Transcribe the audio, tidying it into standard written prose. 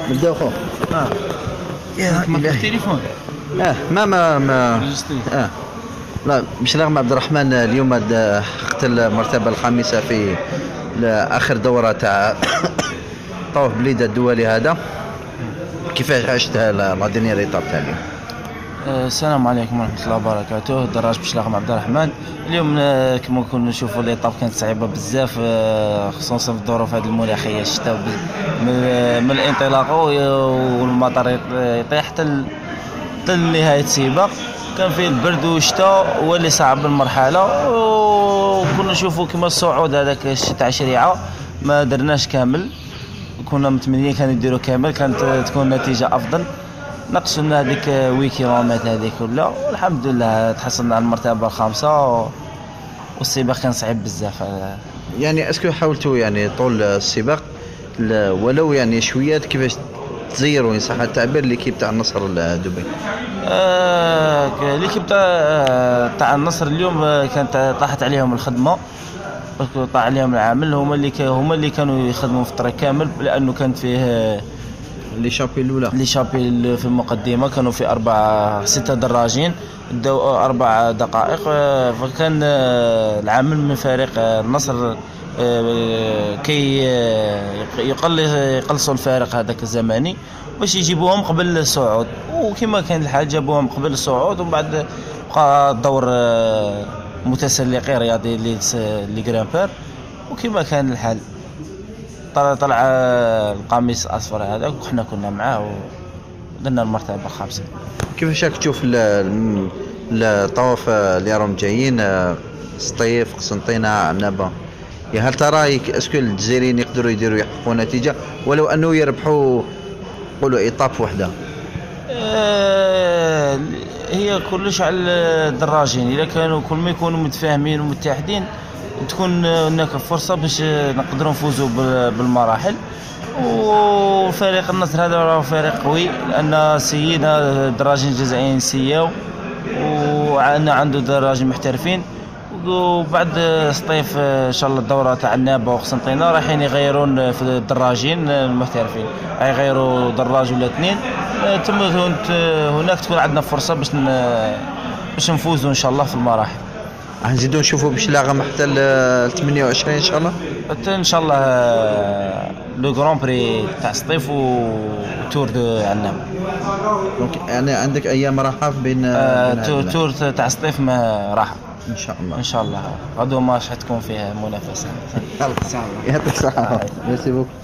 نبداو خو. يا إلهي. التليفون ما ريجستري. لا مش رغم عبد الرحمن اليوم حققت المرتبة الخامسة في آخر دورة تاع طوف بليدة الدولي هذا. كيفاش عشت لا دينيير ايطاب تاع اليوم؟ السلام عليكم ورحمة الله وبركاته. دراج بشلاغم عبد الرحمن. اليوم كما كنا نشوفوا ليطاب كانت صعيبة بزاف، خصوصا في الظروف هذه المناخية الشتاء، من الانطلاق والمطر يطيح حتى لنهاية سباق. كان فيه البرد والشتاء هو اللي صعب المرحلة، وكنا نشوفوا كما الصعود هذاك تاع شريعة ما درناش كامل، كنا متمنيين كان يديروا كامل، كانت تكون نتيجة أفضل. نقصوا لنا هذيك ويكيلومتر هذيك كلها، والحمد لله تحصلنا على المرتبة الخامسة، والسباق كان صعيب بزاف. يعني اسكو حاولتوا يعني طول السباق ولو يعني شويات كيفاش تزيروا ان صح التعبير ليكيب تاع النصر دبي؟ ليكيب تاع النصر اليوم كانت طاحت عليهم الخدمة، طاح عليهم العامل، هما اللي كانوا يخدموا في الطريق كامل، لأنه كانت فيه لي شابي الاولى، لي شابي في المقدمه كانوا في 6 دراجين، داو 4 دقائق. فكان العامل من فريق النصر كي يقلصوا الفارق هذاك الزمني باش يجيبوهم قبل الصعود، وكما كان الحال جابوهم قبل الصعود، ومن بعد بقى الدور متسلقي رياضي اللي جرامبر، وكما كان الحال طلع القميص الاصفر هذاك، وحنا كنا معاه ودرنا المرتبه الخامسه. كيفاش راك تشوف الطواف اللي راهم جايين، سطيف قسنطينه عنابه؟ هل ترى اسكو الجزائريين يقدروا يحققوا نتيجه ولو انه يربحوا قولوا ايطاب وحده؟ هي كلش على الدراجين، اذا كانوا كل ما يكونوا متفاهمين ومتحدين تكون هناك فرصه باش نقدروا نفوزوا بالمراحل. وفريق النصر هذا راه فريق قوي، لان سينا دراجين جزائريين سياو، وعندنا عنده دراجين محترفين. وبعد سطيف ان شاء الله الدوره تاع النابه وقسنطينه رايحين يغيرون في الدراجين المحترفين، يغيروا دراج ولا 2. ثم هناك تكون عندنا فرصه باش نفوزوا ان شاء الله في المراحل. نزيدو نشوفوا بشلاغم حتى ل 28 ان شاء الله. حتى ان شاء الله لو غران بري تاع سطيف وتور دو عناب. دونك يعني عندك ايام راحه بين تور تاع سطيف ما راحه ان شاء الله. ان شاء الله غدوه ما راح تكون فيها منافسه. يعطيك الصحه. ميرسي بوك.